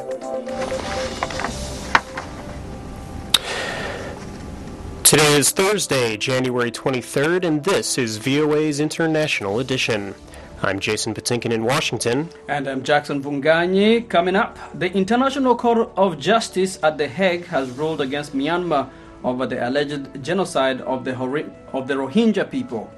Today is Thursday, January 23rd, and this is VOA's International Edition. I'm Jason Patinkin in Washington. And I'm Jackson Vunganyi. Coming up, the International Court of Justice at The Hague has ruled against Myanmar over the alleged genocide of the Rohingya people.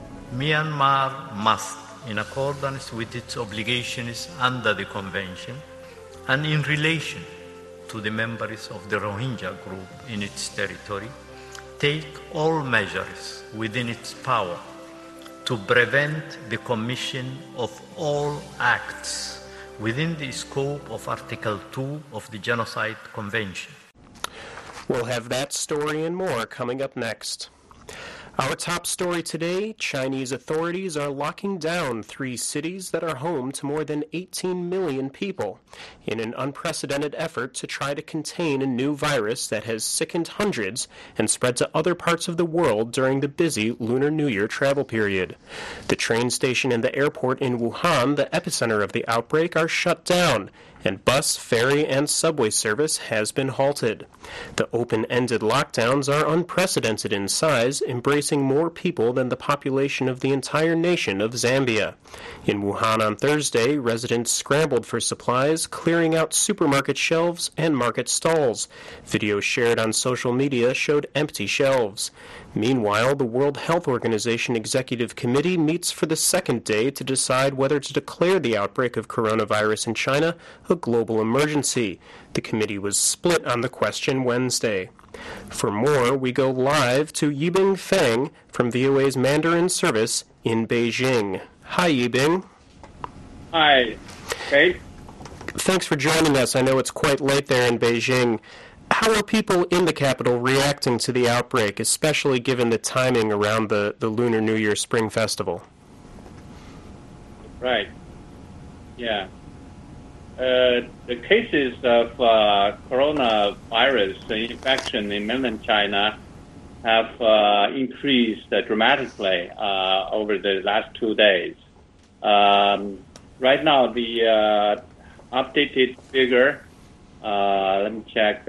Myanmar must, in accordance with its obligations under the Convention and in relation to the members of the Rohingya group in its territory, take all measures within its power to prevent the commission of all acts within the scope of Article 2 of the Genocide Convention. We'll have that story and more coming up next. Our top story today, Chinese authorities are locking down 3 cities that are home to more than 18 million people in an unprecedented effort to try to contain a new virus that has sickened hundreds and spread to other parts of the world during the busy Lunar New Year travel period. The train station and the airport in Wuhan, the epicenter of the outbreak, are shut down, and bus, ferry, and subway service has been halted. The open-ended lockdowns are unprecedented in size, embracing more people than the population of the entire nation of Zambia. In Wuhan on Thursday, residents scrambled for supplies, clearing out supermarket shelves and market stalls. Videos shared on social media showed empty shelves. Meanwhile, the World Health Organization Executive Committee meets for the second day to decide whether to declare the outbreak of coronavirus in China a global emergency. The committee was split on the question Wednesday. For more, we go live to Yibing Feng from VOA's Mandarin service in Beijing. Hi, Yibing. Hi, Kate. Thanks for joining us. I know it's quite late there in Beijing. How are people in the capital reacting to the outbreak, especially given the timing around the Lunar New Year Spring Festival? Right. Yeah. The cases of coronavirus infection in mainland China have increased dramatically over the last 2 days. Right now, the updated figure, let me check,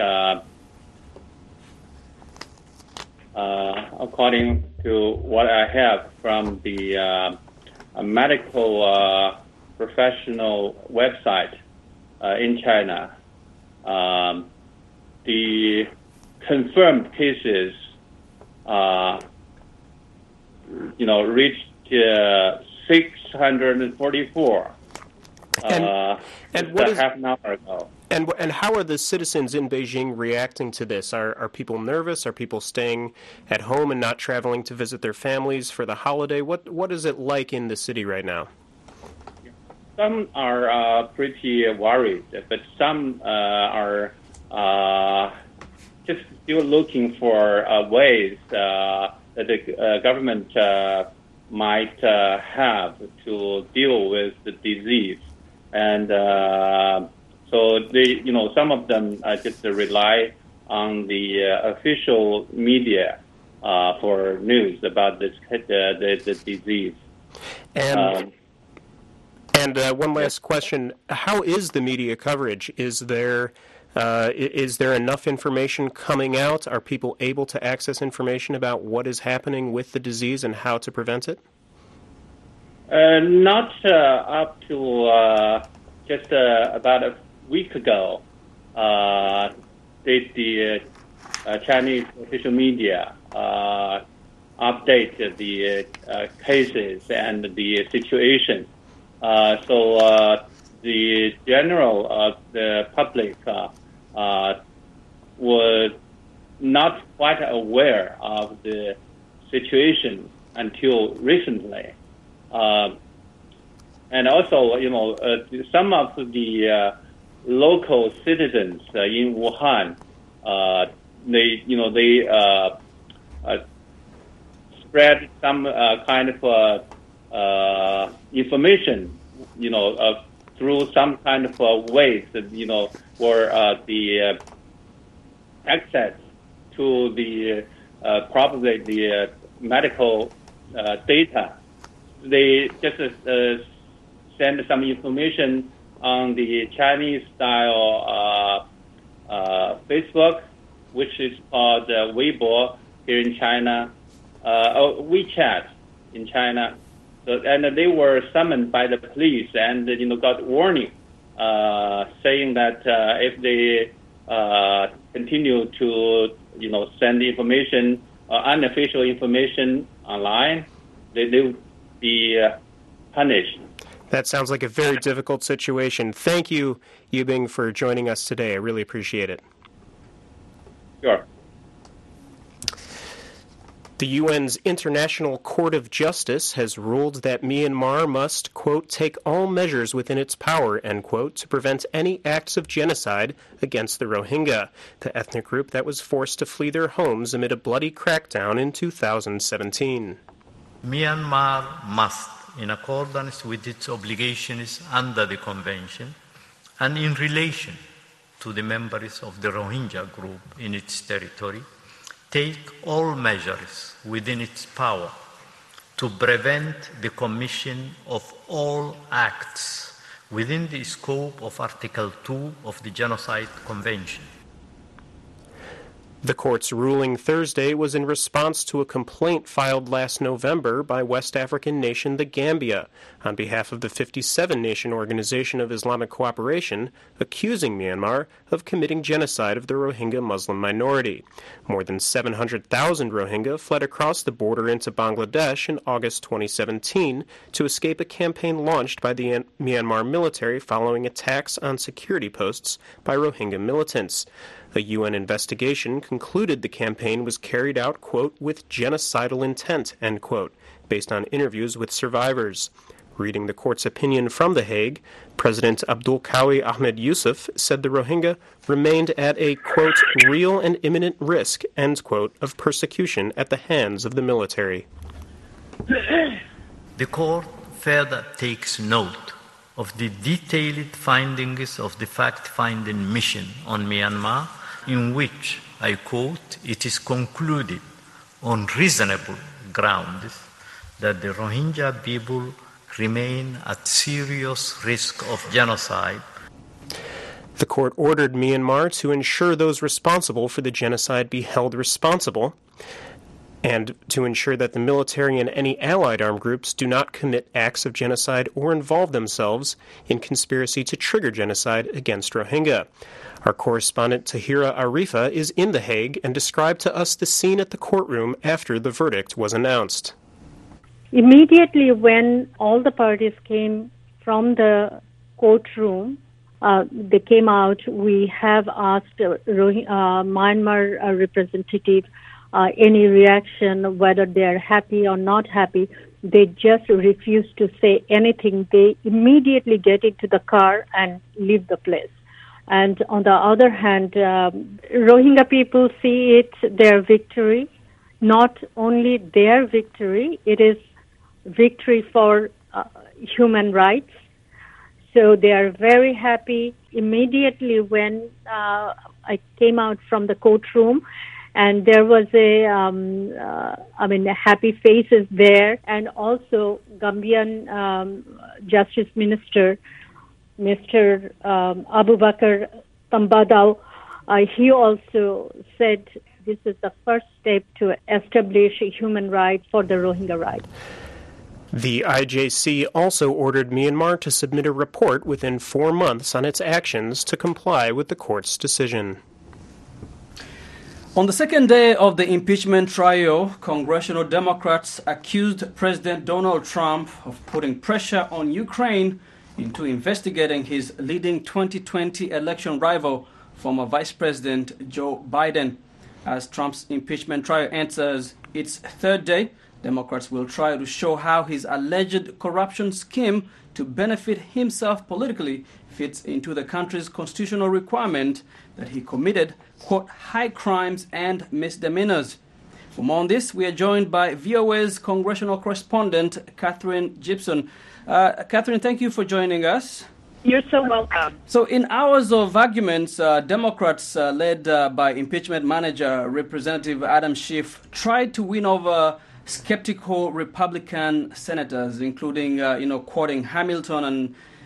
according to what I have from the medical professional website in China, the confirmed cases, reached 644. And what is, half an hour ago. And how are the citizens in Beijing reacting to this? Are people nervous? Are people staying at home and not traveling to visit their families for the holiday? What is it like in the city right now? Some are pretty worried, but some are just still looking for ways that the government might have to deal with the disease. And so they, some of them just rely on the official media for news about this the disease. And one last question: how is the media coverage? Is there enough information coming out? Are people able to access information about what is happening with the disease and how to prevent it? Not up to just about a week ago. The Chinese official media update the cases and the situation. So the general the public was not quite aware of the situation until recently. And also, some of the local citizens in Wuhan, they spread some kind of information, through some kind of ways that, for the access to the probably the medical data. They just send some information on the Chinese-style Facebook, which is called Weibo here in China, WeChat in China. So, and they were summoned by the police and got warning, saying that if they continue to send information, unofficial information online, they will be punished. That sounds like a very difficult situation. Thank you, Yubing, for joining us today. I really appreciate it. Sure. The UN's International Court of Justice has ruled that Myanmar must, quote, take all measures within its power, end quote, to prevent any acts of genocide against the Rohingya, the ethnic group that was forced to flee their homes amid a bloody crackdown in 2017. Myanmar must, in accordance with its obligations under the Convention and in relation to the members of the Rohingya group in its territory, take all measures within its power to prevent the commission of all acts within the scope of Article 2 of the Genocide Convention. The court's ruling Thursday was in response to a complaint filed last November by West African nation the Gambia on behalf of the 57-nation Organization of Islamic Cooperation, accusing Myanmar of committing genocide of the Rohingya Muslim minority. More than 700,000 Rohingya fled across the border into Bangladesh in August 2017 to escape a campaign launched by the Myanmar military following attacks on security posts by Rohingya militants. A UN investigation concluded the campaign was carried out, quote, with genocidal intent, end quote, based on interviews with survivors. Reading the court's opinion from The Hague, President Abdul Kawi Ahmed Yusuf said the Rohingya remained at a, quote, real and imminent risk, end quote, of persecution at the hands of the military. The court further takes note of the detailed findings of the fact-finding mission on Myanmar, in which, I quote, it is concluded on reasonable grounds that the Rohingya people remain at serious risk of genocide. The court ordered Myanmar to ensure those responsible for the genocide be held responsible, and to ensure that the military and any allied armed groups do not commit acts of genocide or involve themselves in conspiracy to trigger genocide against Rohingya. Our correspondent Tahira Arifa is in The Hague and described to us the scene at the courtroom after the verdict was announced. Immediately when all the parties came from the courtroom, they came out, we have asked Myanmar representative any reaction, whether they are happy or not happy. They just refuse to say anything. They immediately get into the car and leave the place. And on the other hand, Rohingya people see it their victory, not only their victory, it is victory for human rights. So they are very happy. Immediately when I came out from the courtroom, and there was happy faces there, and also Gambian Justice Minister, Mr. Abu Bakr Tambadao, he also said this is the first step to establish human rights for the Rohingya rights. The IJC also ordered Myanmar to submit a report within 4 months on its actions to comply with the court's decision. On the second day of the impeachment trial, congressional Democrats accused President Donald Trump of putting pressure on Ukraine into investigating his leading 2020 election rival, former Vice President Joe Biden. As Trump's impeachment trial enters its third day, Democrats will try to show how his alleged corruption scheme to benefit himself politically fits into the country's constitutional requirement that he committed, quote, high crimes and misdemeanors. For more on this, we are joined by VOA's congressional correspondent, Catherine Gibson. Catherine, thank you for joining us. You're so welcome. So in hours of arguments, Democrats, led by impeachment manager Representative Adam Schiff, tried to win over skeptical Republican senators, including, quoting Hamilton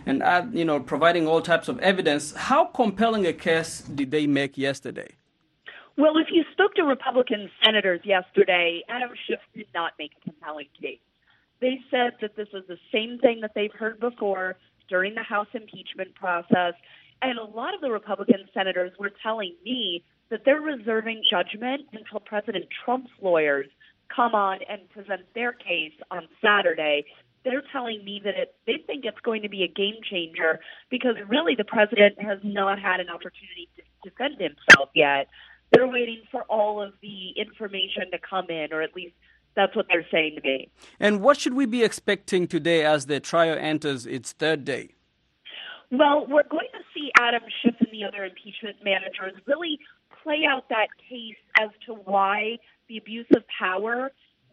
and providing all types of evidence. How compelling a case did they make yesterday? Well, if you spoke to Republican senators yesterday, Adam Schiff did not make a compelling case. They said that this was the same thing that they've heard before during the House impeachment process. And a lot of the Republican senators were telling me that they're reserving judgment until President Trump's lawyers come on and present their case on Saturday. They're telling me that they think it's going to be a game changer because really the president has not had an opportunity to defend himself yet. They're waiting for all of the information to come in, or at least that's what they're saying to me. And what should we be expecting today as the trial enters its third day? Well, we're going to see Adam Schiff and the other impeachment managers really play out that case as to why the abuse of power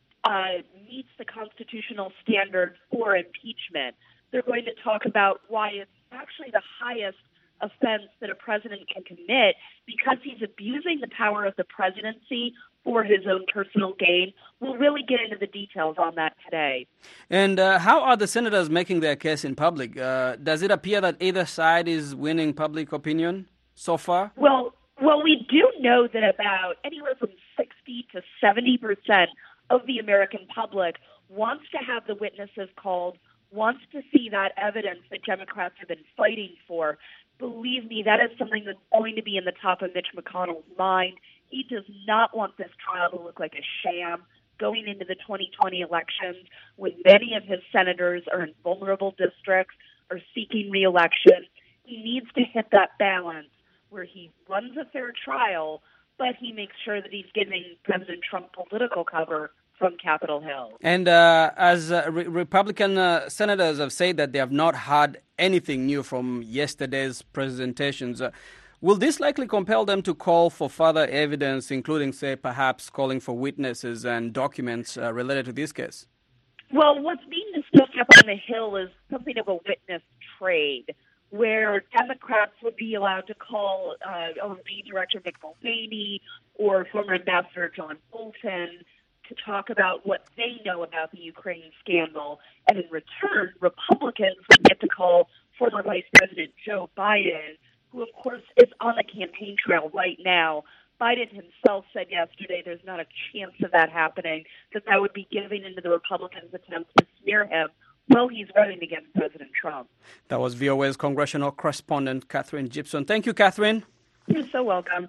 meets the constitutional standard for impeachment. They're going to talk about why it's actually the highest offense that a president can commit because he's abusing the power of the presidency for his own personal gain. We'll really get into the details on that today. And how are the senators making their case in public? Does it appear that either side is winning public opinion so far? Well, we do know that about anywhere from 60 to 70% of the American public wants to have the witnesses called, wants to see that evidence that Democrats have been fighting for. Believe me, that is something that's going to be in the top of Mitch McConnell's mind. He does not want this trial to look like a sham going into the 2020 elections when many of his senators are in vulnerable districts or seeking re-election. He needs to hit that balance where he runs a fair trial, but he makes sure that he's giving President Trump political cover from Capitol Hill. And as Republican senators have said that they have not heard anything new from yesterday's presentations, will this likely compel them to call for further evidence, including, say, perhaps calling for witnesses and documents related to this case? Well, what's being discussed up on the Hill is something of a witness trade, where Democrats would be allowed to call OMB Director Mick Mulvaney or former Ambassador John Bolton to talk about what they know about the Ukraine scandal. And in return, Republicans would get to call former Vice President Joe Biden, who, of course, is on the campaign trail right now. Biden himself said yesterday there's not a chance of that happening, that would be giving into the Republicans' attempts to smear him while he's running against President Trump. That was VOA's congressional correspondent, Catherine Gibson. Thank you, Catherine. You're so welcome.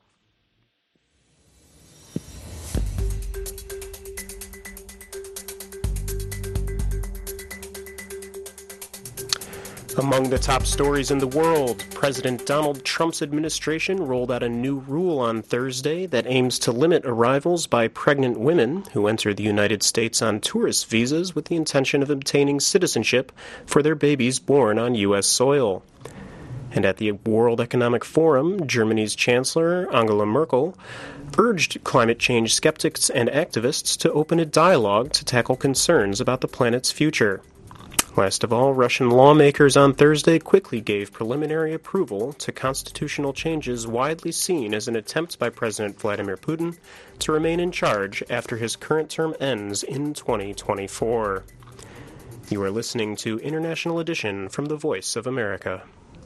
Among the top stories in the world, President Donald Trump's administration rolled out a new rule on Thursday that aims to limit arrivals by pregnant women who enter the United States on tourist visas with the intention of obtaining citizenship for their babies born on U.S. soil. And at the World Economic Forum, Germany's Chancellor, Angela Merkel, urged climate change skeptics and activists to open a dialogue to tackle concerns about the planet's future. Last of all, Russian lawmakers on Thursday quickly gave preliminary approval to constitutional changes widely seen as an attempt by President Vladimir Putin to remain in charge after his current term ends in 2024. You are listening to International Edition from the Voice of America.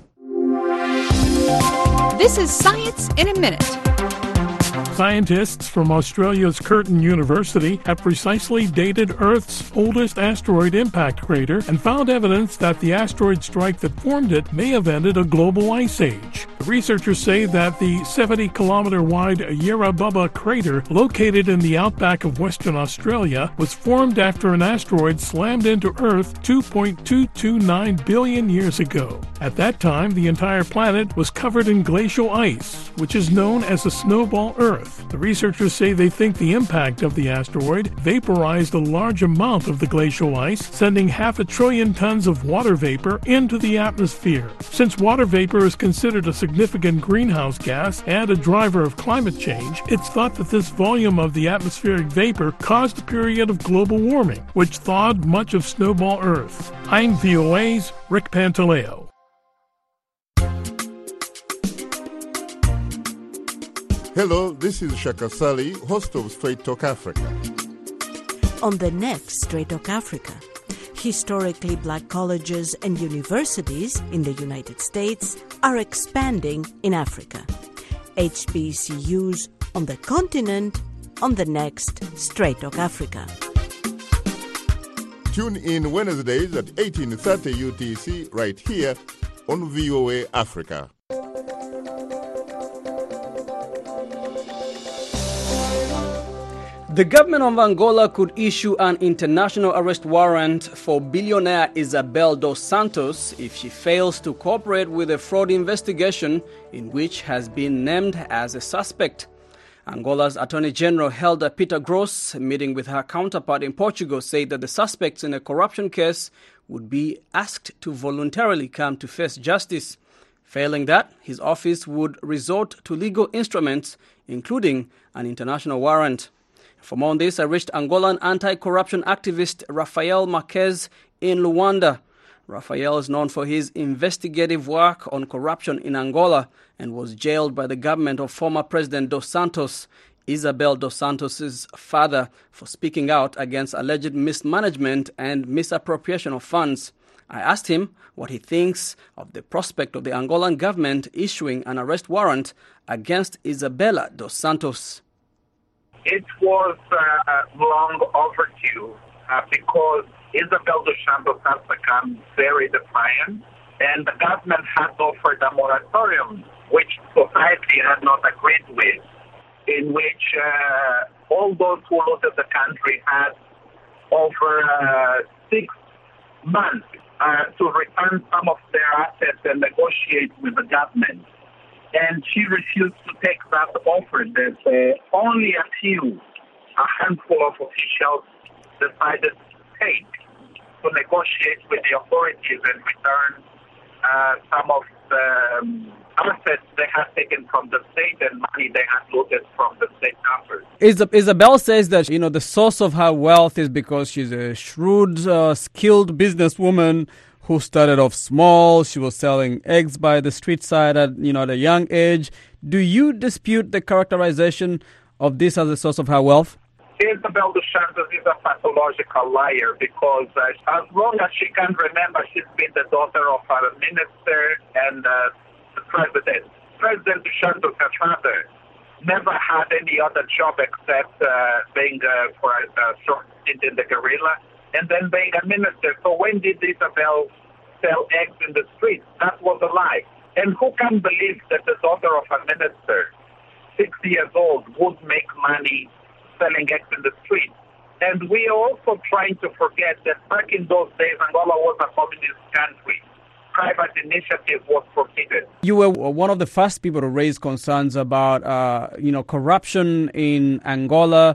This is Science in a Minute. Scientists from Australia's Curtin University have precisely dated Earth's oldest asteroid impact crater and found evidence that the asteroid strike that formed it may have ended a global ice age. The researchers say that the 70-kilometer-wide Yarra Bubba crater, located in the outback of Western Australia, was formed after an asteroid slammed into Earth 2.229 billion years ago. At that time, the entire planet was covered in glacial ice, which is known as a snowball Earth. The researchers say they think the impact of the asteroid vaporized a large amount of the glacial ice, sending 500 billion tons of water vapor into the atmosphere. Since water vapor is considered a significant greenhouse gas and a driver of climate change, it's thought that this volume of the atmospheric vapor caused a period of global warming, which thawed much of snowball Earth. I'm VOA's Rick Pantaleo. Hello, this is Shaka Sali, host of Straight Talk Africa. On the next Straight Talk Africa, historically black colleges and universities in the United States are expanding in Africa. HBCUs on the continent on the next Straight Talk Africa. Tune in Wednesdays at 18:30 UTC right here on VOA Africa. The government of Angola could issue an international arrest warrant for billionaire Isabel dos Santos if she fails to cooperate with a fraud investigation in which has been named as a suspect. Angola's Attorney General Helder Peter Gross, meeting with her counterpart in Portugal, said that the suspects in a corruption case would be asked to voluntarily come to face justice. Failing that, his office would resort to legal instruments, including an international warrant. For more on this, I reached Angolan anti-corruption activist Rafael Marques in Luanda. Rafael is known for his investigative work on corruption in Angola and was jailed by the government of former President Dos Santos, Isabel Dos Santos' father, for speaking out against alleged mismanagement and misappropriation of funds. I asked him what he thinks of the prospect of the Angolan government issuing an arrest warrant against Isabela Dos Santos. It was long overdue because Isabel dos Santos has become very defiant, and the government has offered a moratorium, which society had not agreed with, in which all those who looted the country had over 6 months to return some of their assets and negotiate with the government. And she refused to take that offer that only a handful of officials decided to take to negotiate with the authorities and return some of the assets they had taken from the state and money they had looted from the state coffers. Isabel says that, the source of her wealth is because she's a shrewd, skilled businesswoman who started off small. She was selling eggs by the street side at a young age. Do you dispute the characterization of this as a source of her wealth? Isabel dos Santos is a pathological liar because as long as she can remember, she's been the daughter of a minister and the president. President dos Santos, her father, never had any other job except being for a short stint in the guerrilla and then being a minister. So when did Isabel sell eggs in the street? That was a lie. And who can believe that the daughter of a minister, 6 years old, would make money selling eggs in the street? And we are also trying to forget that back in those days, Angola was a communist country. Private initiative was forbidden. You were one of the first people to raise concerns about, corruption in Angola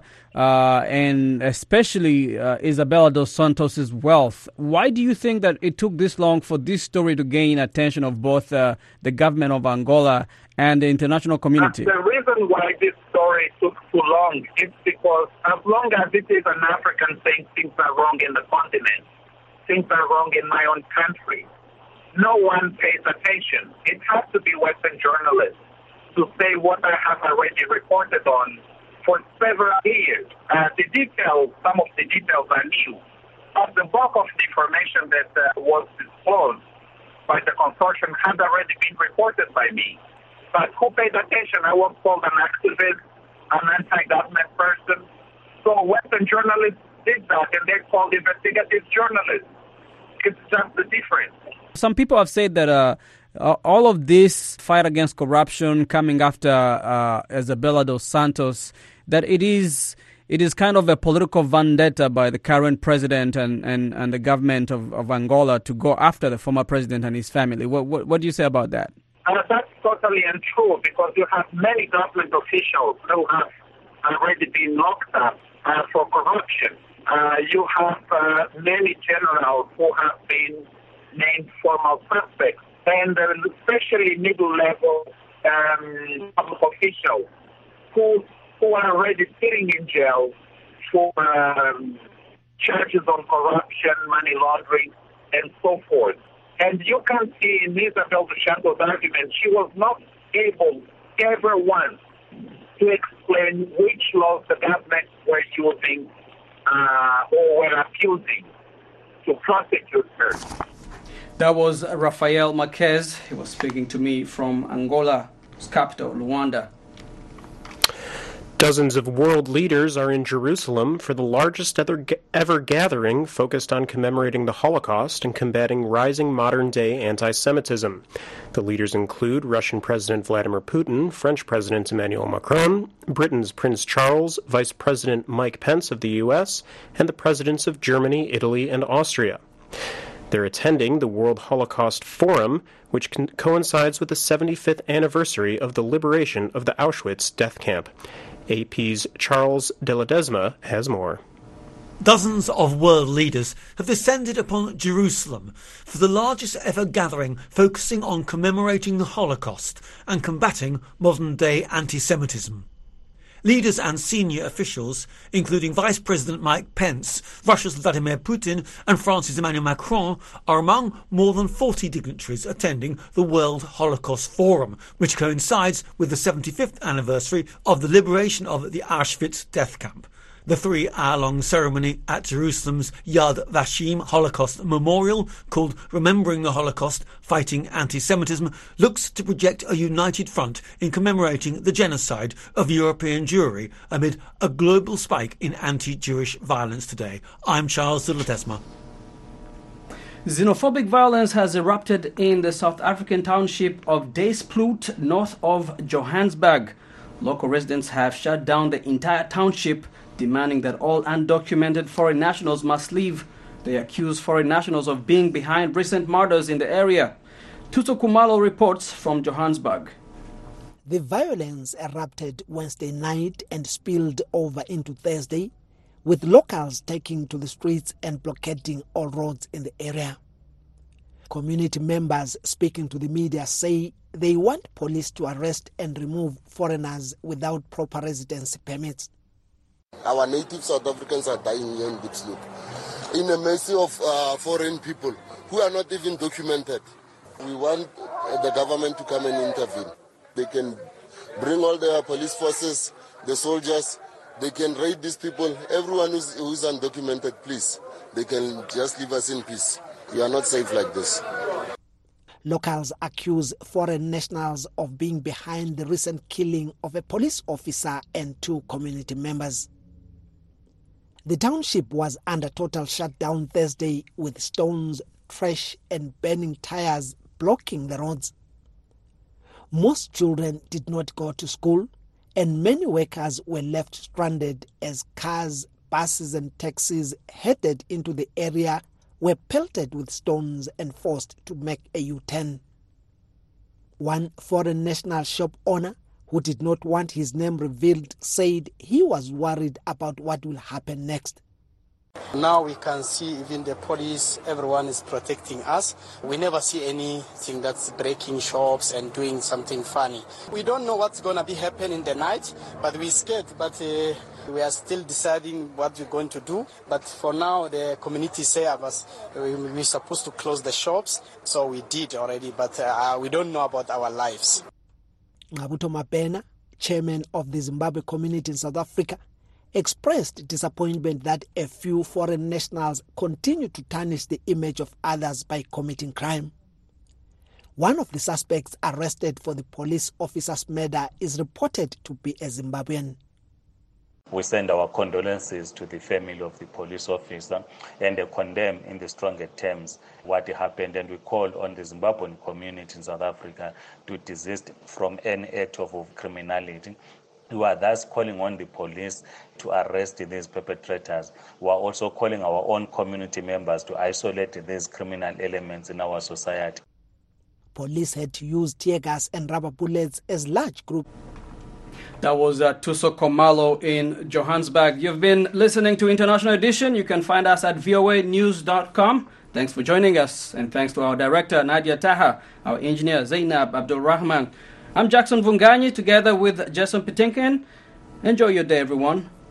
and especially Isabela dos Santos' wealth. Why do you think that it took this long for this story to gain attention of both the government of Angola and the international community? The reason why this story took too long is because as long as it is an African saying things are wrong in the continent, things are wrong in my own country, no one pays attention. It has to be Western journalists to say what I have already reported on for several years. Some of the details are new. But the bulk of the information that was disclosed by the consortium had already been reported by me. But who paid attention? I was called an activist, an anti-government person. So Western journalists did that, and they're called investigative journalists. It's just the difference. Some people have said that all of this fight against corruption coming after Isabela dos Santos, that it is kind of a political vendetta by the current president and the government of Angola to go after the former president and his family. What do you say about that? That's totally untrue because you have many government officials who have already been locked up for corruption. You have many generals who have been named formal suspects, and especially middle-level public officials who are already sitting in jail for charges on corruption, money laundering, and so forth. And you can see in Isabel dos Santos' argument, she was not able ever once to explain which laws the government were using or were abusing. to prosecute her. That was Rafael Marquez. He was speaking to me from Angola's capital, Luanda. Dozens of world leaders are in Jerusalem for the largest ever gathering focused on commemorating the Holocaust and combating rising modern-day anti-Semitism. The leaders include Russian President Vladimir Putin, French President Emmanuel Macron, Britain's Prince Charles, Vice President Mike Pence of the U.S., and the presidents of Germany, Italy, and Austria. They're attending the World Holocaust Forum, which coincides with the 75th anniversary of the liberation of the Auschwitz death camp. AP's Charles de Ledesma has more. Dozens of world leaders have descended upon Jerusalem for the largest ever gathering focusing on commemorating the Holocaust and combating modern-day anti-Semitism. Leaders and senior officials, including Vice President Mike Pence, Russia's Vladimir Putin and France's Emmanuel Macron, are among more than 40 dignitaries attending the World Holocaust Forum, which coincides with the 75th anniversary of the liberation of the Auschwitz death camp. The 3-hour-long ceremony at Jerusalem's Yad Vashem Holocaust Memorial, called Remembering the Holocaust, Fighting Anti-Semitism, looks to project a united front in commemorating the genocide of European Jewry amid a global spike in anti-Jewish violence today. I'm Charles de Ledesma. Xenophobic violence has erupted in the South African township of Diesploot, north of Johannesburg. Local residents have shut down the entire township, demanding that all undocumented foreign nationals must leave. They accuse foreign nationals of being behind recent murders in the area. Tuso Kumalo reports from Johannesburg. The violence erupted Wednesday night and spilled over into Thursday, with locals taking to the streets and blockading all roads in the area. Community members speaking to the media say they want police to arrest and remove foreigners without proper residency permits. Our native South Africans are dying here in Diepsloot in a mercy of foreign people who are not even documented. We want the government to come and intervene. They can bring all their police forces, the soldiers, they can raid these people. Everyone who's undocumented, please, they can just leave us in peace. We are not safe like this. Locals accuse foreign nationals of being behind the recent killing of a police officer and 2 community members. The township was under total shutdown Thursday, with stones, trash and burning tires blocking the roads. Most children did not go to school, and many workers were left stranded as cars, buses and taxis headed into the area were pelted with stones and forced to make a U-turn. One foreign national shop owner, who did not want his name revealed, said he was worried about what will happen next. Now we can see even the police, everyone is protecting us. We never see anything that's breaking shops and doing something funny. We don't know what's going to be happening in the night, but we're scared. But we are still deciding what we're going to do. But for now, the community say we're supposed to close the shops, so we did already, but we don't know about our lives. Ngabuto Mapena, chairman of the Zimbabwe community in South Africa, expressed disappointment that a few foreign nationals continue to tarnish the image of others by committing crime. One of the suspects arrested for the police officer's murder is reported to be a Zimbabwean. We send our condolences to the family of the police officer and condemn in the strongest terms what happened, and we call on the Zimbabwean community in South Africa to desist from any act of criminality. We are thus calling on the police to arrest these perpetrators. We are also calling our own community members to isolate these criminal elements in our society. Police had to use tear gas and rubber bullets as large groups. That was Tuso Kumalo in Johannesburg. You've been listening to International Edition. You can find us at voanews.com. Thanks for joining us, and thanks to our director, Nadia Taha, our engineer, Zainab Abdul Rahman. I'm Jackson Vunganyi, together with Jason Petinkin. Enjoy your day, everyone.